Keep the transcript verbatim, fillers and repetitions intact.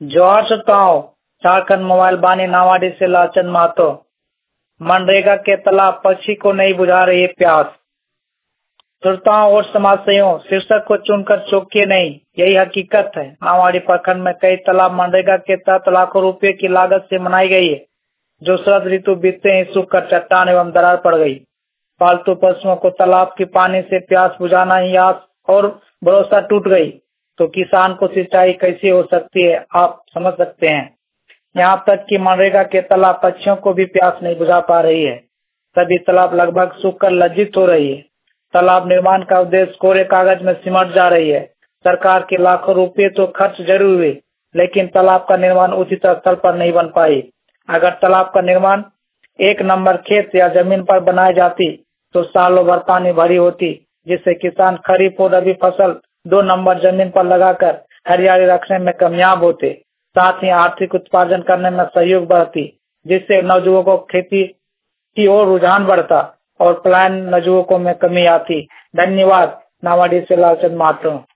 जोहार श्रोताओं, झारखंड मोबाइल बानी नावाडी से लालचंद महतो। मनरेगा के तालाब पक्षी को नहीं बुझा रही है प्यास। श्रोताओं और समाजसेवियों, शीर्षक को चुनकर चौंकिए नहीं, यही हकीकत है। नावाडी प्रखंड में कई तालाब मनरेगा के तहत लाखों रुपए की लागत से बनाई गई है, जो शरद ऋतु बीतते ही सूख कर चट्टान एवं दरार पड़ गई। पालतू पशुओं को तालाब के पानी से प्यास बुझाना ही आस और भरोसा टूट गई तो किसान को सिंचाई कैसी हो सकती है, आप समझ सकते हैं। यहाँ तक कि मनरेगा के तालाब पक्षियों को भी प्यास नहीं बुझा पा रही है। सभी तालाब लगभग सूख कर लज्जित हो रही है। तालाब निर्माण का उद्देश्य कोरे कागज में सिमट जा रही है। सरकार के लाखों रुपए तो खर्च जरूर हुए, लेकिन तालाब का निर्माण उचित स्थल पर नहीं बन पाई। अगर तालाब का निर्माण एक नंबर खेत या जमीन पर बनाई जाती तो सालों भर पानी भरी होती, जिससे किसान खरीफ और रबी फसल दो नंबर जमीन पर लगाकर हरियाली रखने में कामयाब होते। साथ ही आर्थिक उत्पादन करने में सहयोग बढ़ती, जिससे नवयुवकों को खेती की ओर रुझान बढ़ता और पलायन नवयुवकों में कमी आती। धन्यवाद। नावाडी से लालचंद महतो।